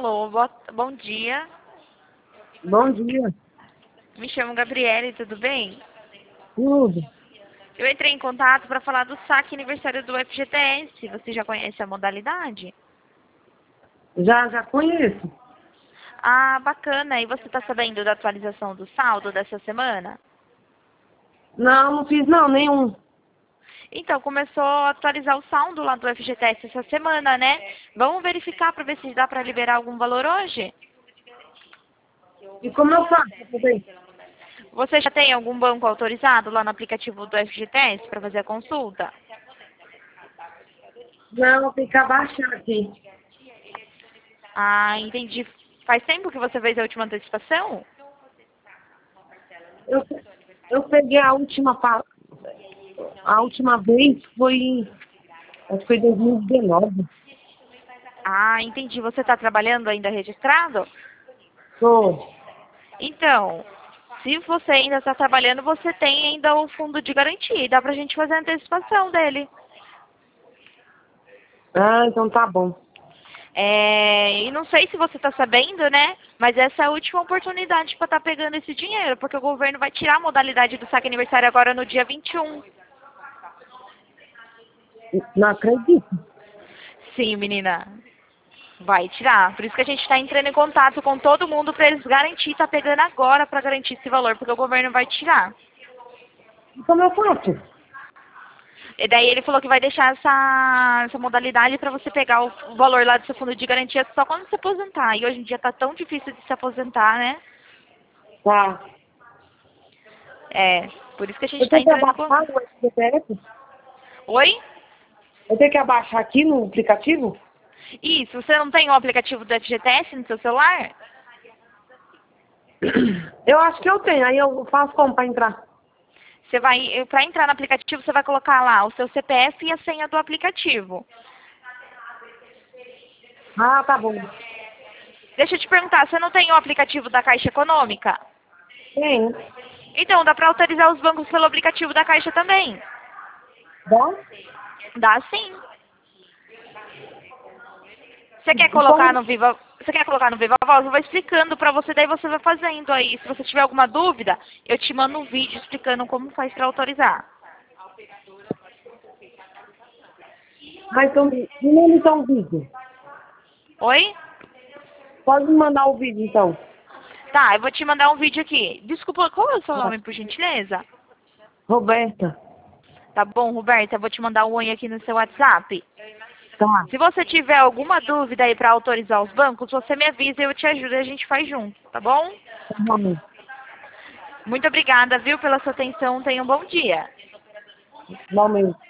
Alô, bom dia. Bom dia. Me chamo Gabriele, tudo bem? Tudo. Eu entrei em contato para falar do saque aniversário do FGTS. Você já conhece a modalidade? Já conheço. Ah, bacana. E você está sabendo da atualização do saldo dessa semana? Não fiz não, nenhum. Então, começou a atualizar o saldo lá do FGTS essa semana, né? Vamos verificar para ver se dá para liberar algum valor hoje? E como eu faço pra poder? Você já tem algum banco autorizado lá no aplicativo do FGTS para fazer a consulta? Não, tem que abaixar aqui. Ah, entendi. Faz tempo que você fez a última antecipação? Eu, eu peguei a última vez acho que foi em 2019. Ah, entendi. Você está trabalhando ainda registrado? Tô. Então, se você ainda está trabalhando, você tem ainda o fundo de garantia. E dá pra gente fazer a antecipação dele. Ah, então tá bom. E não sei se você está sabendo, né? Mas essa é a última oportunidade para estar pegando esse dinheiro, porque o governo vai tirar a modalidade do saque aniversário agora no dia 21. Não acredito. Sim, menina. Vai tirar. Por isso que a gente está entrando em contato com todo mundo para eles garantir, tá pegando agora para garantir esse valor, porque o governo vai tirar. E como eu faço? E daí ele falou que vai deixar essa modalidade para você pegar o valor lá do seu fundo de garantia só quando se aposentar. E hoje em dia tá tão difícil de se aposentar, né? Tá. É, por isso que a gente Eu está tenho que entrando em abaixar contato. o SPF? Oi? Eu tenho que abaixar aqui no aplicativo? Isso, você não tem o aplicativo do FGTS no seu celular? Eu acho que eu tenho. Aí eu faço como pra entrar? Você vai, para entrar no aplicativo, você vai colocar lá o seu CPF e a senha do aplicativo. Ah, tá bom. Deixa eu te perguntar, você não tem o aplicativo da Caixa Econômica? Tem. Então, dá para autorizar os bancos pelo aplicativo da Caixa também. Dá? Dá sim. Você quer colocar Então, no Viva, você quer colocar no Viva Voz? Eu vou explicando pra você, daí você vai fazendo aí. Se você tiver alguma dúvida, eu te mando um vídeo explicando como faz pra autorizar. mas então, me manda então o vídeo. Oi? Pode me mandar o vídeo então. Tá, eu vou te mandar um vídeo aqui. Desculpa, qual é o seu Tá. nome, por gentileza? Roberta. Tá bom, Roberta, eu vou te mandar um oi aqui no seu WhatsApp. Tá. Se você tiver alguma dúvida aí pra autorizar os bancos, você me avisa e eu te ajudo e a gente faz junto, tá bom? Tá bom. Muito obrigada, viu, pela sua atenção. Tenha um bom dia. Igualmente.